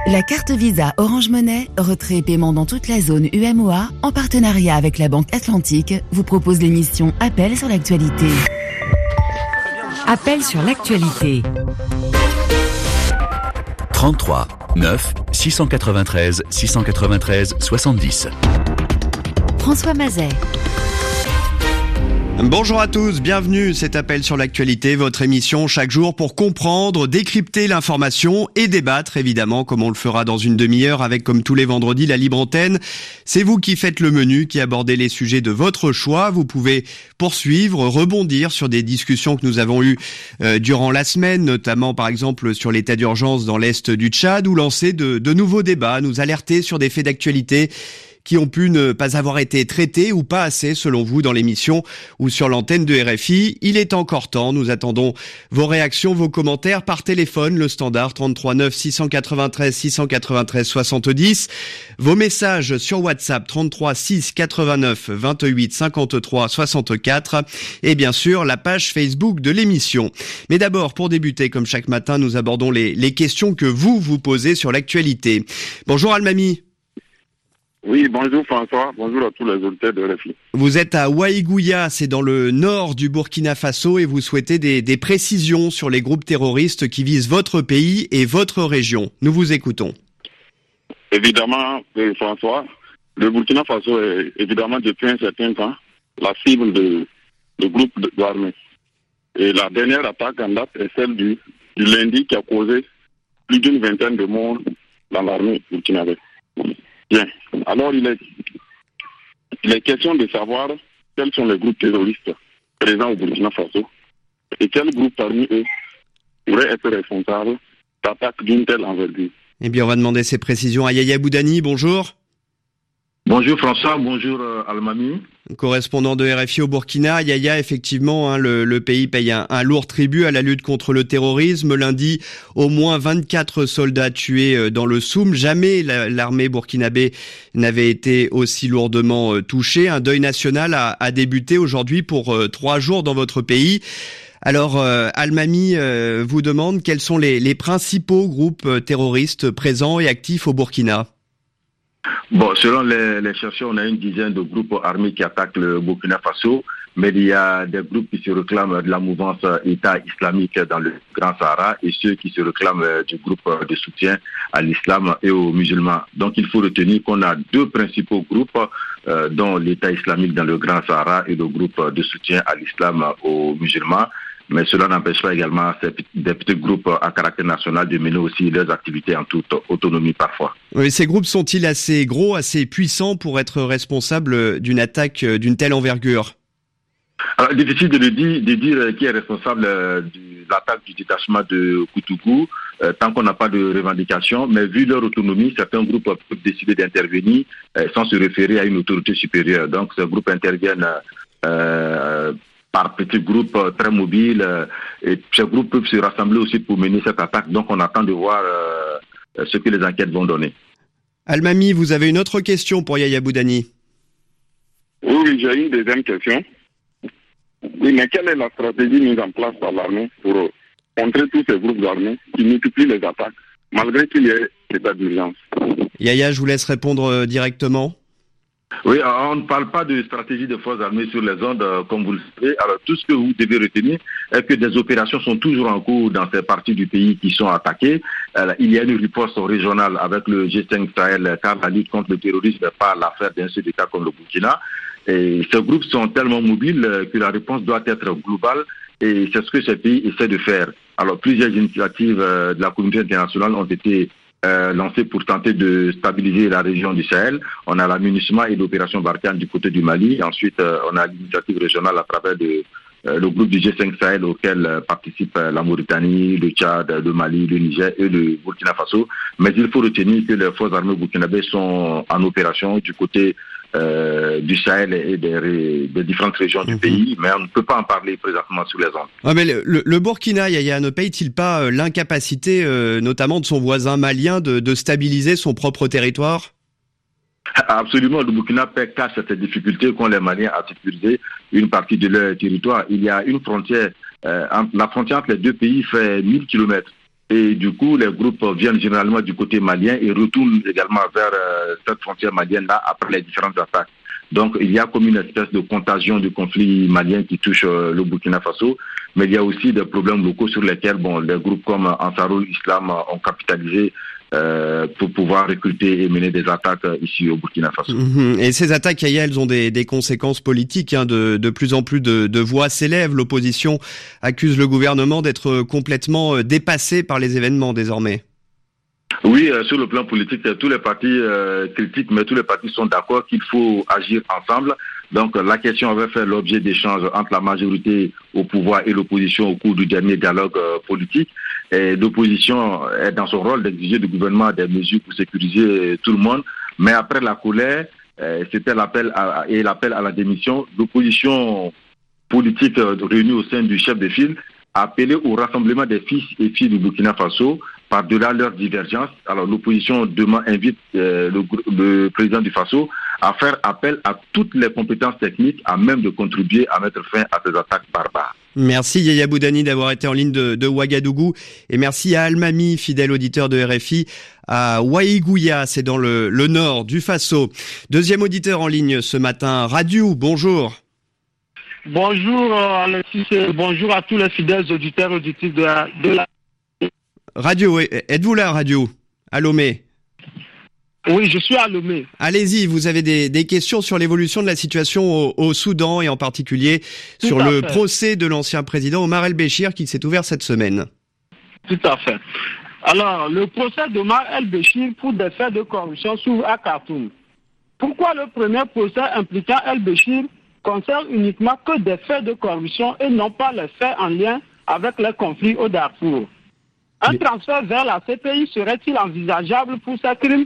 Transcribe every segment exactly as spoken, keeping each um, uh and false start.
La carte Visa Orange Money, retrait et paiement dans toute la zone U M O A, en partenariat avec la Banque Atlantique, vous propose l'émission Appel sur l'actualité. Appel sur l'actualité. trente-trois neuf six cent quatre-vingt-treize six cent quatre-vingt-treize soixante-dix. François Mazet. Bonjour à tous, bienvenue, cet appel sur l'actualité, votre émission chaque jour pour comprendre, décrypter l'information et débattre évidemment comme on le fera dans une demi-heure avec comme tous les vendredis la libre antenne. C'est vous qui faites le menu, qui abordez les sujets de votre choix. Vous pouvez poursuivre, rebondir sur des discussions que nous avons eues euh, durant la semaine, notamment par exemple sur l'état d'urgence dans l'est du Tchad, ou lancer de, de nouveaux débats, nous alerter sur des faits d'actualité qui ont pu ne pas avoir été traités ou pas assez selon vous dans l'émission ou sur l'antenne de R F I. Il est encore temps, nous attendons vos réactions, vos commentaires par téléphone, le standard trente-trois neuf six cent quatre-vingt-treize six cent quatre-vingt-treize soixante-dix, vos messages sur WhatsApp trente-trois six quatre-vingt-neuf vingt-huit cinquante-trois soixante-quatre et bien sûr la page Facebook de l'émission. Mais d'abord, pour débuter, comme chaque matin, nous abordons les, les questions que vous vous posez sur l'actualité. Bonjour Almami. Oui, bonjour François, bonjour à tous les auditeurs de R F I. Vous êtes à Ouaïgouya, c'est dans le nord du Burkina Faso et vous souhaitez des, des précisions sur les groupes terroristes qui visent votre pays et votre région. Nous vous écoutons. Évidemment, François, le Burkina Faso est évidemment depuis un certain temps la cible de, de groupes d'armées. Et la dernière attaque en date est celle du, du lundi qui a causé plus d'une vingtaine de morts dans l'armée burkinabé. Bien. Alors, il est, il est question de savoir quels sont les groupes terroristes présents au Burkina Faso et quels groupes parmi eux pourraient être responsables d'attaques d'une telle envergure. Eh bien, on va demander ces précisions à Yaya Boudani. Bonjour. Bonjour François, bonjour euh, Almami. Correspondant de R F I au Burkina, Yaya, effectivement, hein, le, le pays paye un, un lourd tribut à la lutte contre le terrorisme. Lundi, au moins vingt-quatre soldats tués dans le Soum. Jamais la, l'armée burkinabé n'avait été aussi lourdement touchée. Un deuil national a, a débuté aujourd'hui pour euh, trois jours dans votre pays. Alors, euh, Almami euh, vous demande quels sont les, les principaux groupes terroristes présents et actifs au Burkina. Bon, selon les, les chercheurs, on a une dizaine de groupes armés qui attaquent le Burkina Faso, mais il y a des groupes qui se réclament de la mouvance État islamique dans le Grand Sahara et ceux qui se réclament du groupe de soutien à l'islam et aux musulmans. Donc il faut retenir qu'on a deux principaux groupes, euh, dont l'État islamique dans le Grand Sahara et le groupe de soutien à l'islam aux musulmans. Mais cela n'empêche pas également des petits groupes à caractère national de mener aussi leurs activités en toute autonomie parfois. Oui, ces groupes sont-ils assez gros, assez puissants pour être responsables d'une attaque d'une telle envergure ? Alors, difficile de, le dire, de dire qui est responsable de l'attaque du détachement de Koutougou, euh, tant qu'on n'a pas de revendication, mais vu leur autonomie, certains groupes peuvent décider d'intervenir euh, sans se référer à une autorité supérieure. Donc ces groupes interviennent euh, par petits groupes très mobiles, et ces groupes peuvent se rassembler aussi pour mener cette attaque. Donc on attend de voir euh, ce que les enquêtes vont donner. Almami, vous avez une autre question pour Yaya Boudani? Oui, oui, j'ai une deuxième question. Oui, mais quelle est la stratégie mise en place par l'armée pour contrer tous ces groupes d'armées qui multiplient les attaques, malgré qu'il y ait l'état d'urgence? Yaya, je vous laisse répondre directement. Oui, on ne parle pas de stratégie de forces armées sur les ondes, euh, comme vous le savez. Alors, tout ce que vous devez retenir est que des opérations sont toujours en cours dans ces parties du pays qui sont attaquées. Alors, il y a une riposte régionale avec le G cinq Sahel, car la lutte contre le terrorisme n'est pas l'affaire d'un seul État comme le Burkina. Et ces groupes sont tellement mobiles que la réponse doit être globale et c'est ce que ces pays essaient de faire. Alors, plusieurs initiatives de la communauté internationale ont été Euh, lancé pour tenter de stabiliser la région du Sahel. On a l'amunissement et l'opération Barkhane du côté du Mali. Ensuite, euh, on a l'initiative régionale à travers de, euh, le groupe du G cinq Sahel auquel euh, participent euh, la Mauritanie, le Tchad, le Mali, le Niger et le Burkina Faso. Mais il faut retenir que les forces armées burkinabées sont en opération du côté euh, du Sahel et des, des différentes régions du mmh. pays, mais on ne peut pas en parler présentement sur les ondes. Ouais, mais le, le, le Burkina, Yaya, ne paye-t-il pas euh, l'incapacité, euh, notamment de son voisin malien, de, de stabiliser son propre territoire? Absolument, le Burkina cache cette difficulté qu'ont les Maliens à sécuriser une partie de leur territoire. Il y a une frontière, euh, la frontière entre les deux pays fait mille kilomètres. Et du coup, les groupes viennent généralement du côté malien et retournent également vers euh, cette frontière malienne-là après les différentes attaques. Donc, il y a comme une espèce de contagion du conflit malien qui touche euh, le Burkina Faso, mais il y a aussi des problèmes locaux sur lesquels bon, les groupes comme Ansarul Islam ont capitalisé euh, pour pouvoir recruter et mener des attaques ici au Burkina Faso. Mmh. Et ces attaques, elles ont des, des conséquences politiques. Hein, de, de plus en plus de, de voix s'élèvent. L'opposition accuse le gouvernement d'être complètement dépassé par les événements désormais. Oui, euh, sur le plan politique, tous les partis euh, critiquent, mais tous les partis sont d'accord qu'il faut agir ensemble. Donc la question avait fait l'objet d'échanges entre la majorité au pouvoir et l'opposition au cours du dernier dialogue euh, politique. Et l'opposition est dans son rôle d'exiger du gouvernement des mesures pour sécuriser tout le monde. Mais après la colère, euh, c'était l'appel à, et l'appel à la démission. L'opposition politique euh, réunie au sein du chef de file a appelé au rassemblement des fils et filles du Burkina Faso par-delà leurs divergences. Alors l'opposition demain invite euh, le, le président du Faso à faire appel à toutes les compétences techniques à même de contribuer à mettre fin à ces attaques barbares. Merci Yaya Boudani d'avoir été en ligne de, de Ouagadougou et merci à Almami, fidèle auditeur de R F I, à Waïgouya, c'est dans le, le nord du Faso. Deuxième auditeur en ligne ce matin, Radiou, bonjour. Bonjour Alexis, bonjour à tous les fidèles auditeurs et auditrices de la... De la... Radio, êtes-vous là, Radio, à Lomé? Oui, je suis à Lomé. Allez-y, vous avez des, des questions sur l'évolution de la situation au, au Soudan et en particulier Tout sur le fait. procès de l'ancien président Omar el-Béchir qui s'est ouvert cette semaine. Tout à fait. Alors, le procès d'Omar el-Béchir pour des faits de corruption s'ouvre à Khartoum. Pourquoi le premier procès impliquant el-Béchir concerne uniquement que des faits de corruption et non pas les faits en lien avec les conflits au Darfour? Un transfert vers la C P I serait-il envisageable pour ces crimes?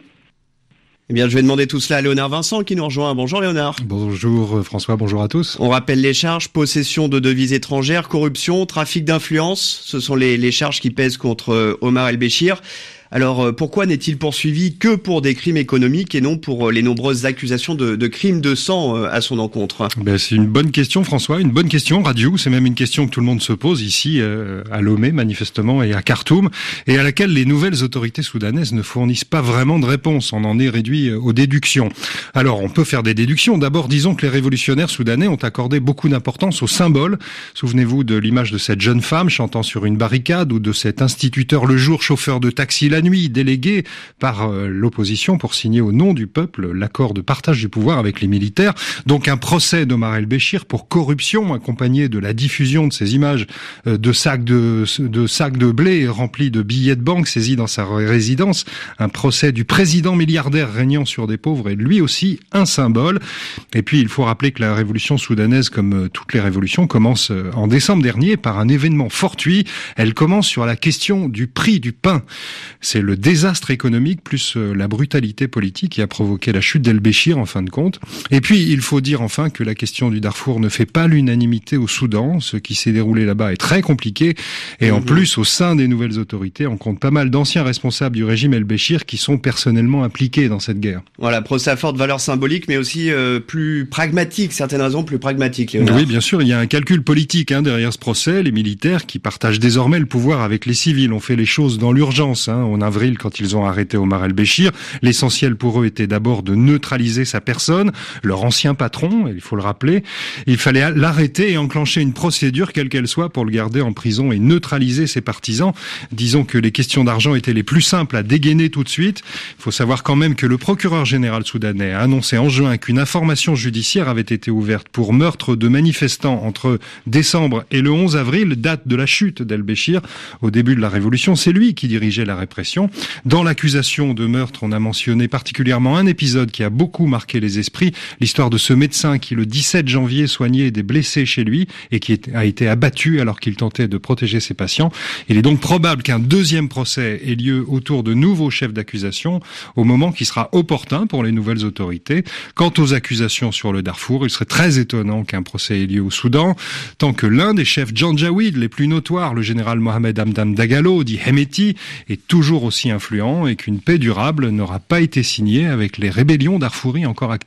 Eh bien, je vais demander tout cela à Léonard Vincent qui nous rejoint. Bonjour Léonard. Bonjour François, bonjour à tous. On rappelle les charges, possession de devises étrangères, corruption, trafic d'influence. Ce sont les, les charges qui pèsent contre Omar el-Béchir. Alors, pourquoi n'est-il poursuivi que pour des crimes économiques et non pour les nombreuses accusations de, de crimes de sang à son encontre? Ben, c'est une bonne question, François, une bonne question, Radio. C'est même une question que tout le monde se pose ici, euh, à Lomé, manifestement, et à Khartoum, et à laquelle les nouvelles autorités soudanaises ne fournissent pas vraiment de réponse. On en est réduit aux déductions. Alors, on peut faire des déductions. D'abord, disons que les révolutionnaires soudanais ont accordé beaucoup d'importance aux symboles. Souvenez-vous de l'image de cette jeune femme chantant sur une barricade ou de cet instituteur le jour, chauffeur de taxi la nuit, délégué par euh, l'opposition pour signer au nom du peuple l'accord de partage du pouvoir avec les militaires. Donc un procès d'Omar el-Béchir pour corruption accompagné de la diffusion de ces images euh, de sacs de, de sacs de blé remplis de billets de banque saisis dans sa résidence. Un procès du président milliardaire régnant sur des pauvres est lui aussi un symbole. Et puis il faut rappeler que la révolution soudanaise, comme toutes les révolutions, commence en décembre dernier par un événement fortuit. Elle commence sur la question du prix du pain. C'est le désastre économique plus la brutalité politique qui a provoqué la chute d'el-Béchir en fin de compte. Et puis, il faut dire enfin que la question du Darfour ne fait pas l'unanimité au Soudan. Ce qui s'est déroulé là-bas est très compliqué. Et mmh. en plus, au sein des nouvelles autorités, on compte pas mal d'anciens responsables du régime el-Béchir qui sont personnellement impliqués dans cette guerre. Voilà, procès à forte valeur symbolique, mais aussi euh, plus pragmatique, certaines raisons plus pragmatiques, Léonard. Oui, bien sûr, il y a un calcul politique hein, derrière ce procès. Les militaires qui partagent désormais le pouvoir avec les civils ont fait les choses dans l'urgence. Hein, en avril, quand ils ont arrêté Omar el-Béchir, l'essentiel pour eux était d'abord de neutraliser sa personne, leur ancien patron, il faut le rappeler. Il fallait l'arrêter et enclencher une procédure, quelle qu'elle soit, pour le garder en prison et neutraliser ses partisans. Disons que les questions d'argent étaient les plus simples à dégainer tout de suite. Il faut savoir quand même que le procureur général soudanais a annoncé en juin qu'une information judiciaire avait été ouverte pour meurtre de manifestants entre décembre et le onze avril, date de la chute d'el-Béchir. Au début de la révolution, c'est lui qui dirigeait la répression. Dans l'accusation de meurtre, on a mentionné particulièrement un épisode qui a beaucoup marqué les esprits, l'histoire de ce médecin qui, le dix-sept janvier, soignait des blessés chez lui et qui a été abattu alors qu'il tentait de protéger ses patients. Il est donc probable qu'un deuxième procès ait lieu autour de nouveaux chefs d'accusation au moment qui sera opportun pour les nouvelles autorités. Quant aux accusations sur le Darfour, il serait très étonnant qu'un procès ait lieu au Soudan, tant que l'un des chefs janjaouides les plus notoires, le général Mohamed Hamdan Dagalo, dit Hemeti, est toujours aussi influent et qu'une paix durable n'aura pas été signée avec les rébellions darfouries encore actives.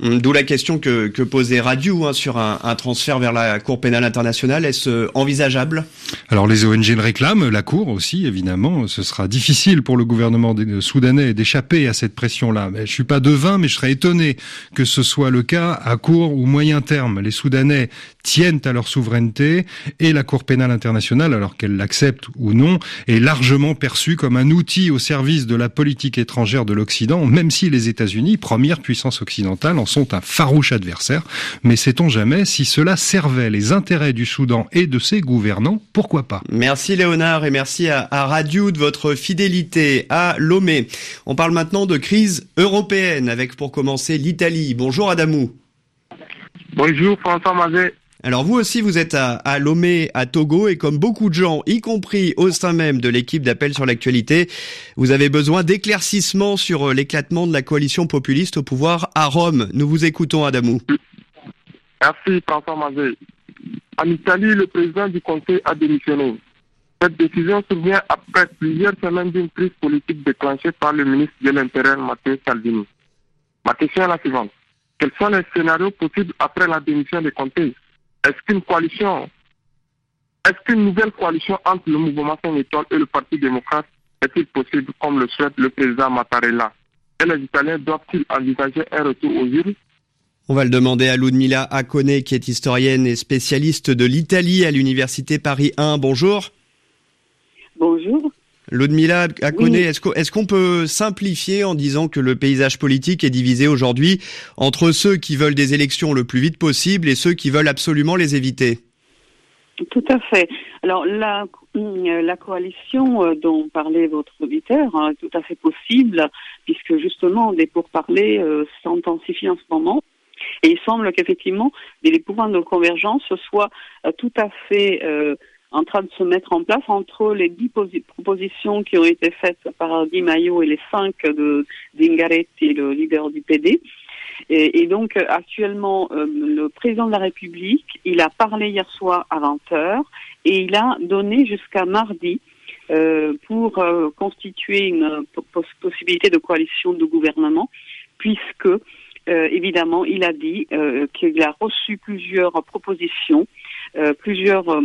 D'où la question que, que posait Radiou hein, sur un, un transfert vers la Cour pénale internationale. Est-ce envisageable? Alors les O N G le réclament, la Cour aussi évidemment. Ce sera difficile pour le gouvernement soudanais d'échapper à cette pression-là. Mais je suis pas devin, mais je serais étonné que ce soit le cas à court ou moyen terme. Les Soudanais tiennent à leur souveraineté et la Cour pénale internationale, alors qu'elle l'accepte ou non, est largement perçue comme un outil au service de la politique étrangère de l'Occident, même si les États-Unis, première puissance occidentale, en sont un farouche adversaire. Mais sait-on jamais si cela servait les intérêts du Soudan et de ses gouvernants, pourquoi pas? Merci Léonard et merci à, à Radiou de votre fidélité à Lomé. On parle maintenant de crise européenne avec pour commencer l'Italie. Bonjour Adamou. Bonjour François Mazet. Alors vous aussi vous êtes à, à Lomé, à Togo, et comme beaucoup de gens, y compris au sein même de l'équipe d'Appel sur l'actualité, vous avez besoin d'éclaircissements sur l'éclatement de la coalition populiste au pouvoir à Rome. Nous vous écoutons Adamou. Merci François Mazet. En Italie, le président du Conseil a démissionné. Cette décision survient après plusieurs semaines d'une crise politique déclenchée par le ministre de l'Intérieur Matteo Salvini. Ma question est la suivante. Quels sont les scénarios possibles après la démission de Conte? Est-ce qu'une coalition, est-ce qu'une nouvelle coalition entre le mouvement cinq étoiles et le Parti démocrate est-il possible comme le souhaite le président Mattarella? Et les Italiens doivent-ils envisager un retour aux urnes? On va le demander à Ludmila Akone, qui est historienne et spécialiste de l'Italie à l'université Paris un. Bonjour. Bonjour. Ludmila Akone, Oui. est-ce qu'on, est-ce qu'on peut simplifier en disant que le paysage politique est divisé aujourd'hui entre ceux qui veulent des élections le plus vite possible et ceux qui veulent absolument les éviter? Tout à fait. Alors la, la coalition dont parlait votre auditeur hein, est tout à fait possible, puisque justement des pourparlers euh, s'intensifient en ce moment. Et il semble qu'effectivement les points de convergence soient euh, tout à fait euh, en train de se mettre en place entre les dix posi- propositions qui ont été faites par Di Maio et les cinq de Zingaretti, le leader du P D. Et, et donc actuellement, euh, le président de la République, il a parlé hier soir à vingt heures et il a donné jusqu'à mardi euh, pour euh, constituer une poss- possibilité de coalition de gouvernement, puisque euh, évidemment, il a dit euh, qu'il a reçu plusieurs propositions, euh, plusieurs euh,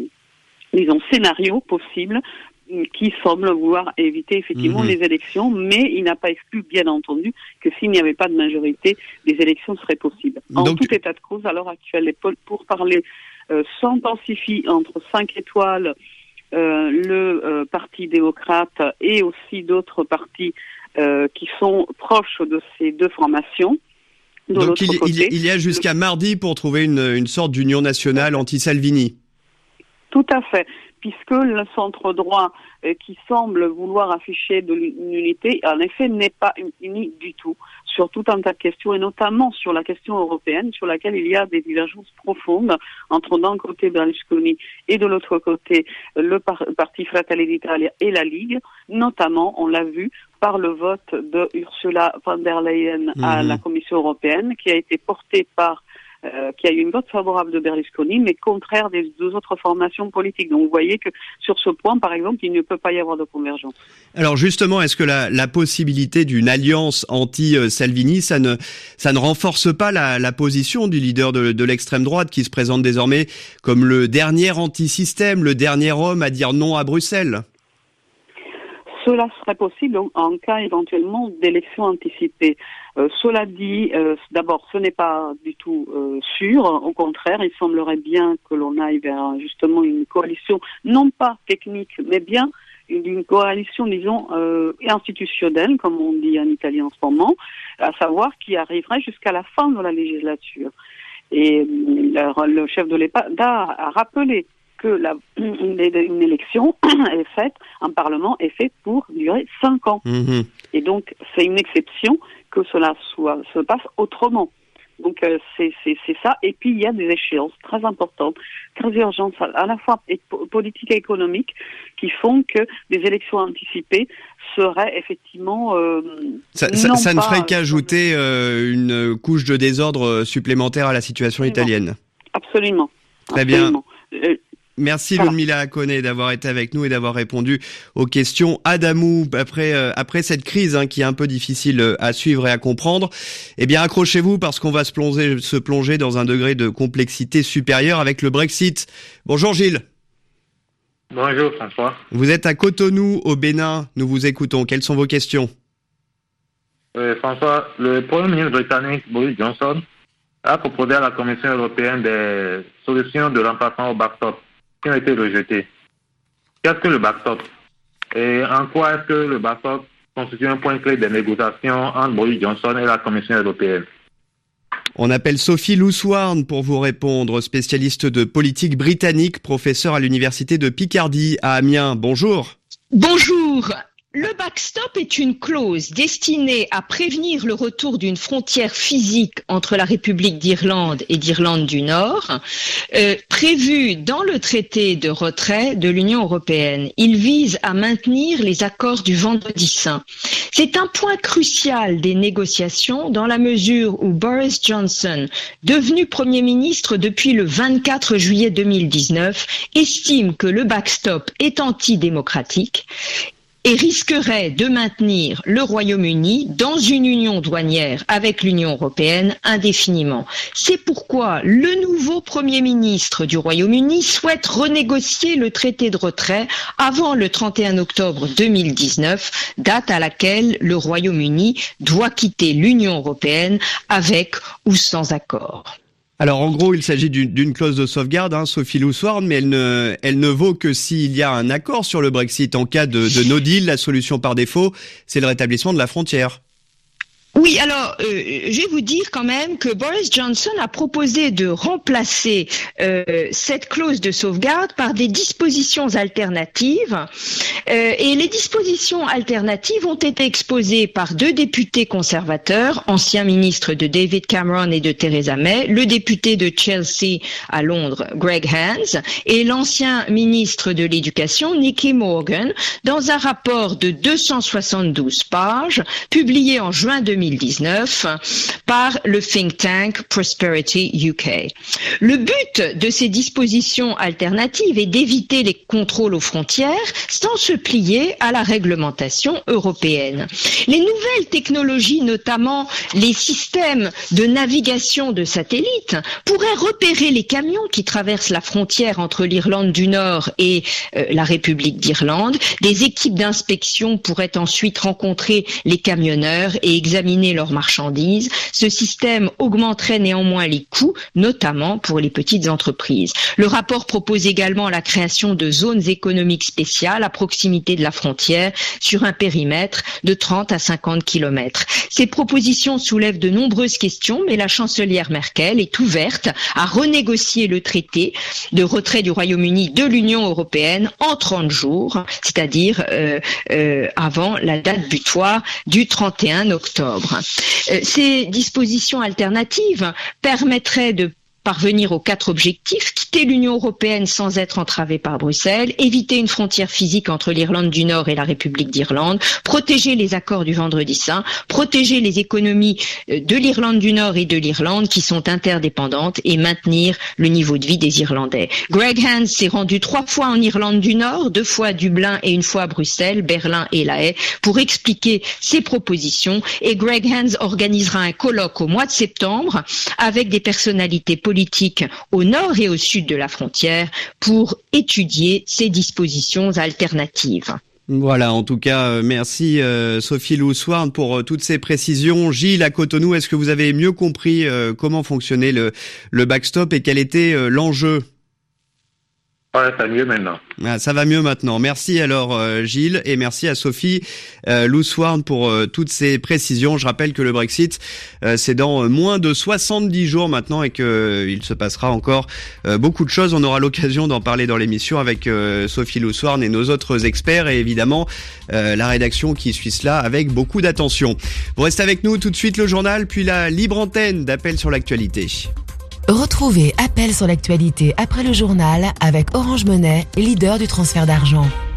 disons, scénarios possibles qui semblent vouloir éviter effectivement mmh. les élections, mais il n'a pas exclu, bien entendu, que s'il n'y avait pas de majorité, des élections seraient possibles. En Donc... tout état de cause, à l'heure actuelle, les pourparlers euh, s'intensifient entre cinq étoiles, euh, le euh, Parti démocrate et aussi d'autres partis euh, qui sont proches de ces deux formations. De Donc il, côté, il, il y a jusqu'à mardi pour trouver une, une sorte d'union nationale anti-Salvini. Tout à fait, puisque le centre droit euh, qui semble vouloir afficher de l'unité, en effet, n'est pas uni du tout sur tout un tas de questions, et notamment sur la question européenne, sur laquelle il y a des divergences profondes entre d'un côté Berlusconi et de l'autre côté le par- parti Fratelli d'Italia et la Ligue, notamment, on l'a vu, par le vote de Ursula von der Leyen mmh. à la Commission européenne, qui a été porté par Euh, qui a eu une vote favorable de Berlusconi, mais contraire des deux autres formations politiques. Donc vous voyez que sur ce point, par exemple, il ne peut pas y avoir de convergence. Alors justement, est-ce que la, la possibilité d'une alliance anti-Salvini, ça ne, ça ne renforce pas la, la position du leader de, de l'extrême droite qui se présente désormais comme le dernier anti-système, le dernier homme à dire non à Bruxelles ? Cela serait possible en cas éventuellement d'élection anticipée. Euh, cela dit, euh, d'abord, ce n'est pas du tout euh, sûr. Au contraire, il semblerait bien que l'on aille vers justement une coalition, non pas technique, mais bien une, une coalition, disons, euh, institutionnelle, comme on dit en Italie en ce moment, à savoir qui arriverait jusqu'à la fin de la législature. Et le, le chef de l'État a rappelé que la, une, une élection est faite, un parlement est fait pour durer cinq ans. Mmh. Et donc, c'est une exception que cela soit, se passe autrement. Donc, euh, c'est, c'est, c'est ça. Et puis, il y a des échéances très importantes, très urgentes, à la fois politiques et économiques, qui font que des élections anticipées seraient effectivement... Euh, ça ça, ça ne ferait qu'ajouter euh, une couche de désordre supplémentaire à la situation italienne. Absolument. Très Absolument. bien. Euh, Merci Voilà. Ludmila Koné d'avoir été avec nous et d'avoir répondu aux questions Adamou. Après, euh, après cette crise hein, qui est un peu difficile à suivre et à comprendre, eh bien accrochez-vous parce qu'on va se plonger, se plonger dans un degré de complexité supérieure avec le Brexit. Bonjour Gilles. Bonjour François. Vous êtes à Cotonou au Bénin, nous vous écoutons. Quelles sont vos questions? Euh, François, le Premier ministre britannique Boris Johnson a proposé à la Commission européenne des solutions de remplacement au backstop qui ont été rejetées. Qu'est-ce que le backstop? Et en quoi est-ce que le backstop constitue un point clé des négociations entre Boris Johnson et la Commission européenne? On appelle Sophie Louswarn pour vous répondre, spécialiste de politique britannique, professeure à l'université de Picardie à Amiens. Bonjour. Bonjour. Le backstop est une clause destinée à prévenir le retour d'une frontière physique entre la République d'Irlande et d'Irlande du Nord, euh, prévue dans le traité de retrait de l'Union européenne. Il vise à maintenir les accords du Vendredi saint. C'est un point crucial des négociations dans la mesure où Boris Johnson, devenu Premier ministre depuis le vingt-quatre juillet deux mille dix-neuf, estime que le backstop est antidémocratique et risquerait de maintenir le Royaume-Uni dans une union douanière avec l'Union européenne indéfiniment. C'est pourquoi le nouveau Premier ministre du Royaume-Uni souhaite renégocier le traité de retrait avant le trente et un octobre deux mille dix-neuf, date à laquelle le Royaume-Uni doit quitter l'Union européenne avec ou sans accord. Alors en gros, il s'agit d'une, d'une clause de sauvegarde, hein, Sophie Louswarn, mais elle ne, elle ne vaut que s'il y a un accord sur le Brexit. En cas de, de no deal, la solution par défaut, c'est le rétablissement de la frontière. Oui, alors euh, je vais vous dire quand même que Boris Johnson a proposé de remplacer euh, cette clause de sauvegarde par des dispositions alternatives euh, et les dispositions alternatives ont été exposées par deux députés conservateurs, anciens ministres de David Cameron et de Theresa May, le député de Chelsea à Londres, Greg Hands, et l'ancien ministre de l'Éducation, Nicky Morgan, dans un rapport de deux cent soixante-douze pages publié en juin deux mille dix-neuf par le think tank Prosperity U K. Le but de ces dispositions alternatives est d'éviter les contrôles aux frontières sans se plier à la réglementation européenne. Les nouvelles technologies, notamment les systèmes de navigation de satellites, pourraient repérer les camions qui traversent la frontière entre l'Irlande du Nord et euh, la République d'Irlande. Des équipes d'inspection pourraient ensuite rencontrer les camionneurs et examiner leurs marchandises. Ce système augmenterait néanmoins les coûts, notamment pour les petites entreprises. Le rapport propose également la création de zones économiques spéciales à proximité de la frontière sur un périmètre de trente à cinquante kilomètres. Ces propositions soulèvent de nombreuses questions, mais la chancelière Merkel est ouverte à renégocier le traité de retrait du Royaume-Uni de l'Union européenne en trente jours, c'est-à-dire euh, euh, avant la date butoir du trente et un octobre. Ces dispositions alternatives permettraient de parvenir aux quatre objectifs: quitter l'Union européenne sans être entravé par Bruxelles, éviter une frontière physique entre l'Irlande du Nord et la République d'Irlande, protéger les accords du Vendredi saint, protéger les économies de l'Irlande du Nord et de l'Irlande qui sont interdépendantes et maintenir le niveau de vie des Irlandais. Greg Hands s'est rendu trois fois en Irlande du Nord, deux fois à Dublin et une fois à Bruxelles, Berlin et La Haye, pour expliquer ses propositions, et Greg Hands organisera un colloque au mois de septembre avec des personnalités politiques politique au nord et au sud de la frontière pour étudier ces dispositions alternatives. Voilà, en tout cas, merci euh, Sophie Louswarn pour euh, toutes ces précisions. Gilles, à Cotonou, est-ce que vous avez mieux compris euh, comment fonctionnait le, le backstop et quel était euh, l'enjeu ? Ouais, ça va mieux maintenant. Ah, ça va mieux maintenant. Merci alors euh, Gilles et merci à Sophie euh, Louswarn pour euh, toutes ces précisions. Je rappelle que le Brexit euh, c'est dans euh, moins de soixante-dix jours maintenant et que euh, il se passera encore euh, beaucoup de choses. On aura l'occasion d'en parler dans l'émission avec euh, Sophie Louswarn et nos autres experts et évidemment euh, la rédaction qui suit cela avec beaucoup d'attention. Vous restez avec nous, tout de suite le journal puis la libre antenne d'Appel sur l'actualité. Retrouvez Appel sur l'actualité après le journal avec Orange Money, leader du transfert d'argent.